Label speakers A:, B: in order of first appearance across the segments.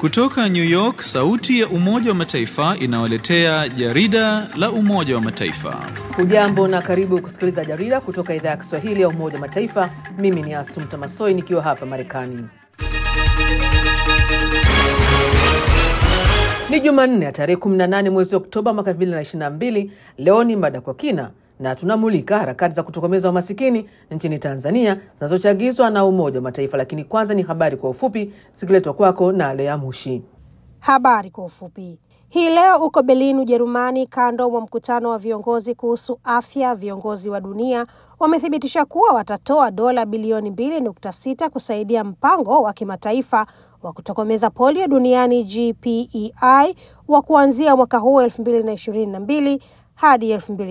A: Kutoka New York, sauti ya Umoja wa Mataifa inawaletea jarida la Umoja wa Mataifa.
B: Hujambo na karibu kusikiliza jarida kutoka idhaa ya Kiswahili ya Umoja wa Mataifa. Mimi ni Asumta Masoi nikiwa hapa Marekani. Ni Jumanne ya tarehe 18 mwezi Oktoba mwaka 2022. Leo ni mada kwa kina na tunamulika harakati za kutokomeza umasikini nchini Tanzania zinazochagizwa na Umoja wa Mataifa, lakini kwanza ni habari kwa ufupi zikiletwa kwako na Lea Mushi.
C: Habari kwa ufupi. Hii leo uko Berlin, Ujerumani, kando wa mkutano wa viongozi kuhusu afya, viongozi wa dunia wamethibitisha kuwa watatoa dola bilioni 2.6 kusaidia mpango wa kimataifa wa kutokomeza polio duniani GPEI wa kuanzia mwaka huu 2022 hadi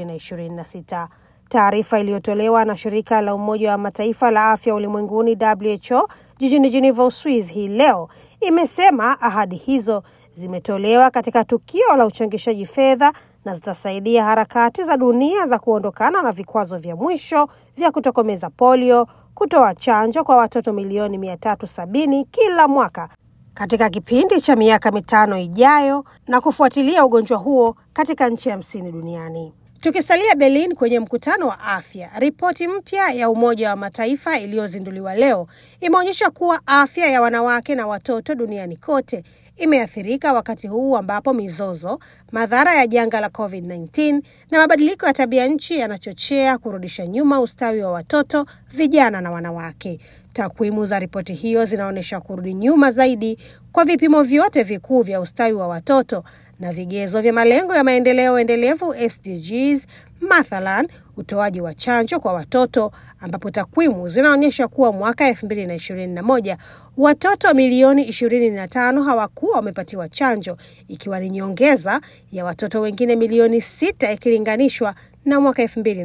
C: 2026. Taarifa iliyotolewa na shirika la Umoja wa Mataifa la Afya Ulimwenguni WHO jijini Geneva, Uswizi hii leo imesema ahadi hizo zimetolewa katika tukio la uchangishaji fedha na zitasaidia harakati za dunia za kuondokana na vikwazo vya mwisho vya kutokomeza polio, kutoa chanjo kwa watoto milioni 370 kila mwaka katika kipindi cha miaka 5 ijayo na kufuatilia ugonjwa huo katika nchi 50 duniani. Tukisalia Berlin kwenye mkutano wa afya, ripoti mpya ya Umoja wa Mataifa iliyozinduliwa leo imeonyesha kuwa afya ya wanawake na watoto duniani kote imeathirika wakati huu ambapo mizozo, madhara ya janga la COVID-19 na mabadiliko ya tabia nchi yanachochea kurudisha nyuma ustawi wa watoto, vijana na wanawake. Takwimu za ripoti hiyo zinaonyesha kurudi nyuma zaidi kwa vipimo vyote vikuu vya ustawi wa watoto na vigezo vya malengo ya maendeleo endelevu SDGs, mathalan utoaji wa chanjo kwa watoto, ambapo takwimu zinaonyesha kuwa mwaka 2021 watoto milioni 25 hawakuwa wamepatiwa chanjo, ikiwa ni nyongeza ya watoto wengine milioni 6 ikilinganishwa na mwaka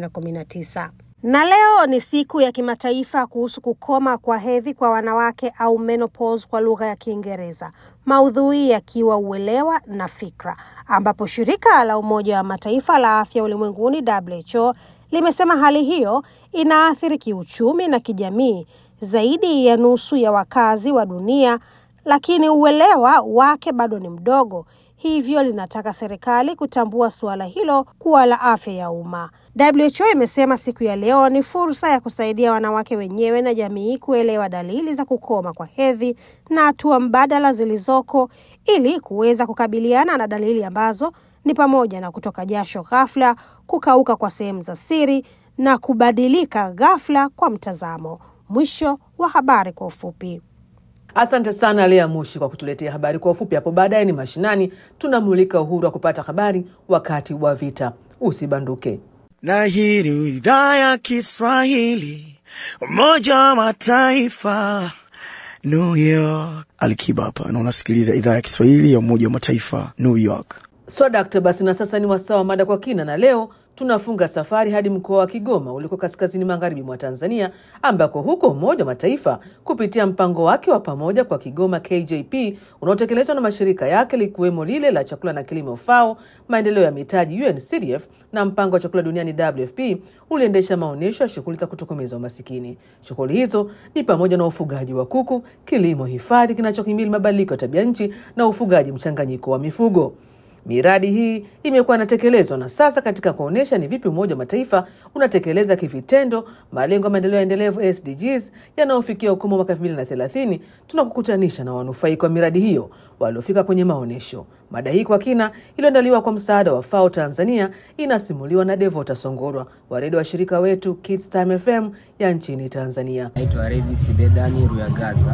C: 2019. Na leo ni siku ya kimataifa kuhusu kukoma kwa hedhi kwa wanawake au menopause kwa lugha ya Kiingereza. Maudhui yakiwa uelewa na fikra, ambapo shirika la Umoja wa Mataifa la Afya Ulimwenguni WHO limesema hali hiyo inaathiri kiuchumi na kijamii zaidi ya nusu ya wakazi wa dunia, lakini uelewa wake bado ni mdogo. Hivyo linataka serikali kutambua suala hilo kuwa la afya ya umma. WHO imesema siku ya leo ni fursa ya kusaidia wanawake wenyewe na jamii kuelewa dalili za kukoma kwa hedhi na hatua mbadala zilizoko ili kuweza kukabiliana na dalili ambazo ni pamoja na kutoka jasho ghafla, kukauka kwa sehemu za siri na kubadilika ghafla kwa mtazamo. Mwisho wa habari kwa ufupi.
B: Asante sana Lea Mushi kwa kutuletea habari kwa ufupi. Hapo baadaye ni mashinani, tunamulika uhuru wa kupata habari wakati wa vita. Usibanduke.
D: Na hii ni idhaa ya Kiswahili, Umoja wa Mataifa, New York. Alikiba hapa na unasikiliza idhaa ya Kiswahili ya Umoja wa Mataifa, New York.
B: Dakta, basi na sasa ni wasaa wa mada kwa kina, na leo tunafunga safari hadi mkoa wa Kigoma uliko kaskazini magharibi mwa Tanzania, ambako huko Umoja wa Mataifa kupitia mpango wake wa pamoja kwa Kigoma KJP unaotekelezwa na mashirika yake likiwemo lile la chakula na kilimo FAO, maendeleo ya mitaji UNCDF na mpango wa chakula duniani WFP uliendesha maonyesho ya shughuli za kutokomeza umasikini. Shughuli hizo ni pamoja na ufugaji wa kuku, kilimo hifadhi kinachohimili mabadiliko ya tabia nchi na ufugaji mchanganyiko wa mifugo. Miradi hii imekuwa inatekelezwa na sasa katika kuonesha ni vipi Umoja wa Mataifa unatekeleza kivitendo malengo ya maendeleo endelevu SDGs yanayofikia ukomo mwaka 2030. Tunakukutanisha na wanufaika wa miradi hiyo waliofika kwenye maonesho. Mada hii kwa kina iliyoandaliwa kwa msaada wa FAO Tanzania inasimuliwa na Devota Songorwa wa redio wa shirika wetu Kids Time FM ya nchini Tanzania.
E: Naitwa Revis Bedani Ruyagaza.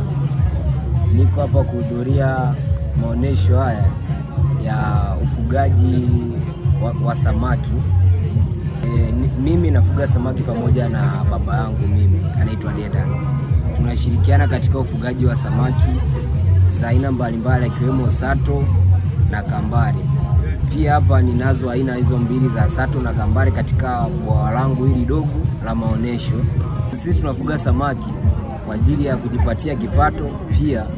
E: Niko hapa kuhudhuria maonesho haya ya ufugaji wa samaki. Mimi nafuga samaki pamoja na baba yangu mimi anaitwa Deda. Tunashirikiana katika ufugaji wa samaki za aina mbalimbali ikiwemo sato na kambari. Pia hapa ninazo aina hizo mbili za sato na kambari katika bwawa langu hili dogo la maonesho. Sisi tunafuga samaki kwa ajili ya kujipatia kipato, pia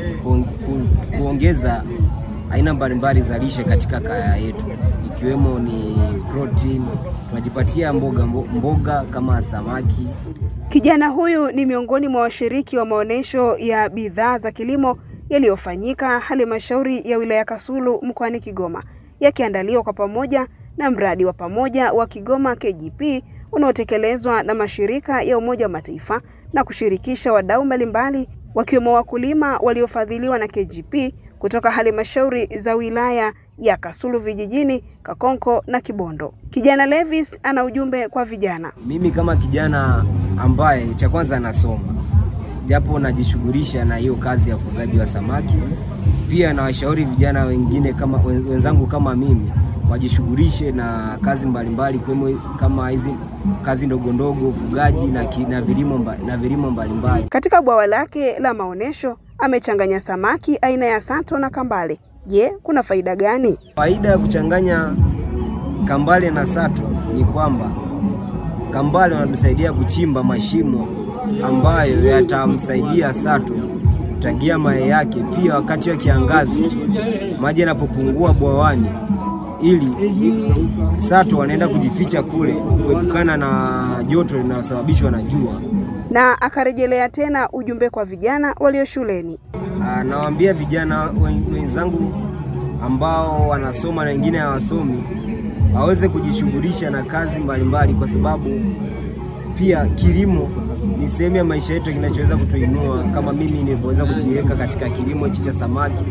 E: kuongeza aina mbalimbali za lishe katika kaya yetu, ikiwemo ni protein. Tunajipatia mboga kama samaki.
F: Kijana huyu ni miongoni mwa washiriki wa maonesho ya bidhaa za kilimo yaliyofanyika halmashauri ya wilaya Kasulu mkoani Kigoma, yakiandaliwa kwa pamoja na mradi wa pamoja wa Kigoma KGP unaotekelezwa na mashirika ya Umoja wa Mataifa na kushirikisha wadau mbalimbali wakiwemo wakulima waliofadhiliwa na KGP kutoka halmashauri za wilaya ya Kasulu vijijini, Kakonko na Kibondo. Kijana Levis ana ujumbe kwa vijana.
E: Mimi kama kijana ambaye cha kwanza nasoma, japo najishughulisha na hiyo kazi ya ufugaji wa samaki, pia na washauri vijana wengine kama wenzangu kama mimi wajishughulishe na kazi mbalimbali kama hizi kazi ndogo ndogo, ufugaji na vilimo mbalimbali.
F: Katika bwawa lake la maonesho amechanganya samaki aina ya sato na kambale. Je, kuna faida gani?
E: Faida ya kuchanganya kambale na sato ni kwamba kambale wanatusaidia kuchimba mashimo ambayo yatamsaidia sato kutagia mayai yake. Pia wakati wa kiangazi maji yanapopungua bwawani, ili sato wanaenda kujificha kule kuepukana na joto linalosababishwa na jua.
F: Na akarejelea tena ujumbe kwa vijana walio shuleni.
E: Nawaambia vijana wenzangu ambao wanasoma na wengine hawasomi waweze kujishughulisha na kazi mbalimbali, kwa sababu pia kilimo ni sehemu ya maisha yetu kinachoweza kutuinua, kama mimi nilivyoweza kujiweka katika kilimo cha samaki.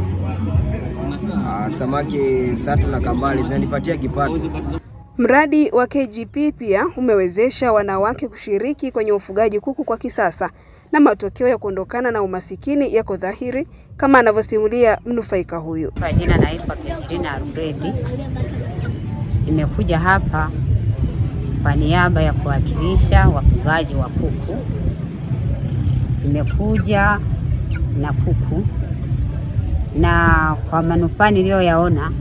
E: Samaki sato na kambale zinanipatia kipato.
F: Mradi wa KGP pia umewezesha wanawake kushiriki kwenye ufugaji kuku kwa kisasa, na matokeo ya kuondokana na umasikini yako dhahiri, kama anavyosimulia mnufaika huyu.
G: Kwa jina naitwa Petrina Rubedi. Nimekuja hapa kwa niaba ya kuwakilisha wafugaji wa kuku. Nimekuja na kuku, na kwa manufaa niliyoyaona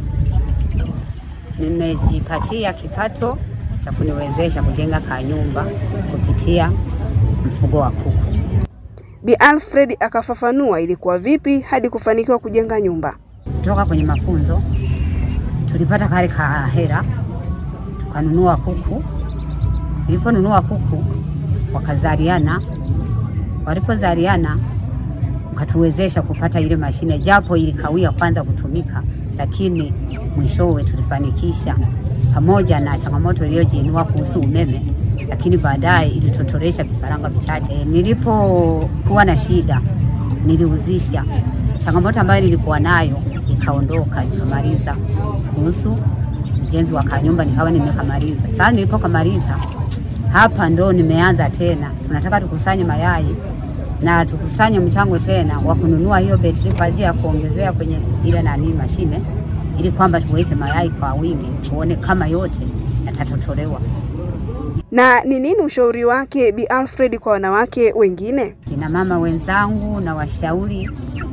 G: nimejipatia kipato cha kuniwezesha kujenga kanyumba kupitia mfugo wa kuku.
F: Bi Alfred akafafanua ilikuwa vipi hadi kufanikiwa kujenga nyumba.
G: Kutoka kwenye mafunzo tulipata kale ka hera, tukanunua kuku. Niliponunua kuku wakazaliana, walipozaliana ukatuwezesha kupata ile mashine, japo ilikawia kwanza kutumika, lakini mwishowe tulifanikisha, pamoja na changamoto iliyojiinua kuhusu umeme, lakini baadaye ilitotoresha vifaranga vichache. Nilipokuwa na shida niliuzisha, changamoto ambayo nilikuwa nayo ikaondoka, nikamaliza kuhusu ujenzi wa kanyumba, nikawa nimekamaliza. Sasa nilipokamaliza hapa ndo nimeanza tena, tunataka tukusanye mayai na tukusanye mchango tena wa kununua hiyo betri kwa ajili ya kuongezea kwenye ile mashine, ili kwamba tuweke mayai kwa wingi, tuone kama yote yatatotolewa.
F: Na ni nini ushauri wake Bi Alfred kwa wanawake wengine?
G: Kina mama wenzangu na washauri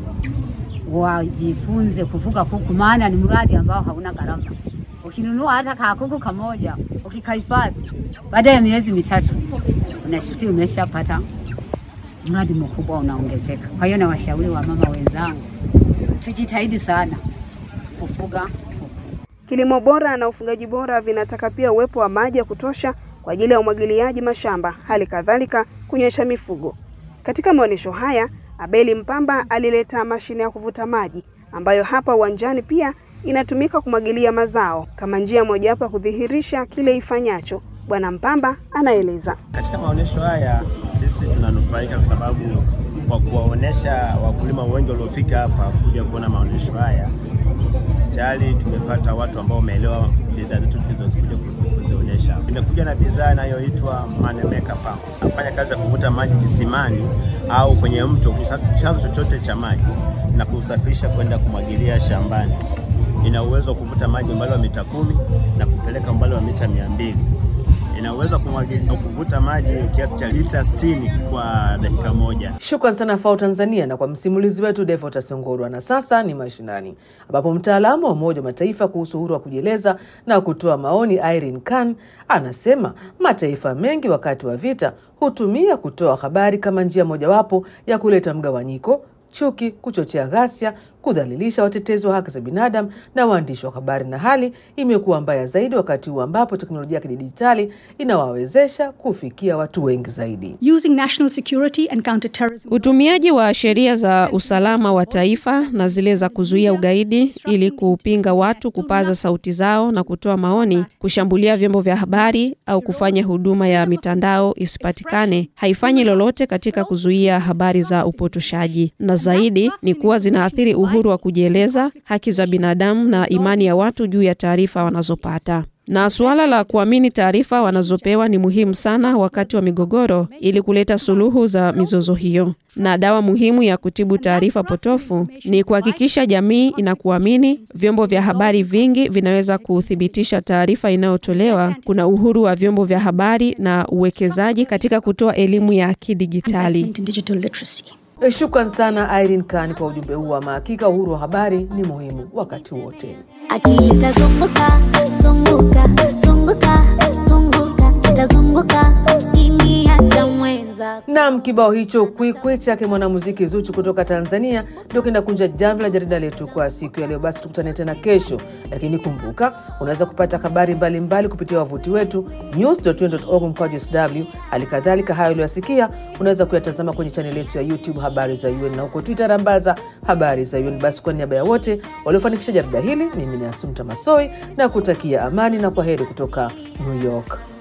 G: wajifunze kufuga kuku, maana ni mradi ambao hauna gharama. Ukinunua hata kuku kamoja, ukikahifadhi, baada ya miezi mitatu unashukuru umeshapata mradi mkubwa unaongezeka. Kwa hiyo na washauri wa mama wenzangu, tujitahidi sana kufuga kuku.
F: Kilimo bora na ufugaji bora vinataka pia uwepo wa maji ya kutosha kwa ajili ya umwagiliaji mashamba, hali kadhalika kunywesha mifugo. Katika maonesho haya, Abeli Mpamba alileta mashine ya kuvuta maji ambayo hapa uwanjani pia inatumika kumwagilia mazao kama njia mojawapo ya kudhihirisha kile ifanyacho. Bwana Mpamba anaeleza.
H: Katika maonesho haya sisi tunanufaika kwa sababu kwa kuwaonesha wakulima wengi waliofika hapa kuja kuona maonesho haya, tayari tumepata watu ambao wameelewa bidhaa zetu tulizokuja kuzionyesha. Nimekuja na bidhaa inayoitwa Money Maker Pump. Nafanya kazi ya kuvuta maji kisimani au kwenye mto, chanzo chochote cha maji, na kusafirisha kwenda kumwagilia shambani. Ina uwezo wa kuvuta maji umbali wa mita 10 na kupeleka umbali wa mita 200. Ina uwezo kuvuta maji kiasi cha lita 60 kwa dakika moja.
B: Shukrani sana FAO Tanzania na kwa msimulizi wetu Devota Songorwa. Na sasa ni mashinani, ambapo mtaalamu wa Umoja wa Mataifa kuhusu uhuru wa kujieleza na kutoa maoni Irene Khan anasema mataifa mengi wakati wa vita hutumia kutoa habari kama njia mojawapo ya kuleta mgawanyiko, chuki, kuchochea ghasia, kudhalilisha watetezi wa haki za binadamu na waandishi wa habari, na hali imekuwa mbaya zaidi wakati huu ambapo teknolojia ya kidijitali inawawezesha kufikia watu wengi zaidi.
I: Utumiaji wa sheria za usalama wa taifa na zile za kuzuia ugaidi ili kupinga watu kupaza sauti zao na kutoa maoni, kushambulia vyombo vya habari au kufanya huduma ya mitandao isipatikane haifanyi lolote katika kuzuia habari za upotoshaji, na zaidi ni kuwa zinaathiri uhuru wa kujieleza, haki za binadamu na imani ya watu juu ya taarifa wanazopata. Na suala la kuamini taarifa wanazopewa ni muhimu sana wakati wa migogoro ili kuleta suluhu za mizozo hiyo. Na dawa muhimu ya kutibu taarifa potofu ni kuhakikisha jamii inakuamini. Vyombo vya habari vingi vinaweza kuthibitisha taarifa inayotolewa. Kuna uhuru wa vyombo vya habari na uwekezaji katika kutoa elimu ya kidijitali.
B: Shukran sana Irene Khan kwa ujumbe huu. Wa hakika uhuru wa habari ni muhimu wakati wote.
J: Akili itazunguka, zunguka, zunguka, zunguka, itazunguka kiniacha mwenza.
B: Naam, kibao hicho Kwikwi chake mwanamuziki Zuchu kutoka Tanzania ndio kinakunja jamvi la jarida letu kwa siku ya leo. Basi tukutane tena kesho, lakini kumbuka unaweza kupata habari mbalimbali kupitia wavuti wetu news.un.org/sw. Alikadhalika hayo uliyosikia unaweza kuyatazama kwenye channel yetu ya YouTube Habari za UN, na huko Twitter rambaza Habari za UN. Basi kwa niaba ya wote waliofanikisha jarida hili, mimi ni Asumta Masoi na kutakia amani na kwaheri kutoka New York.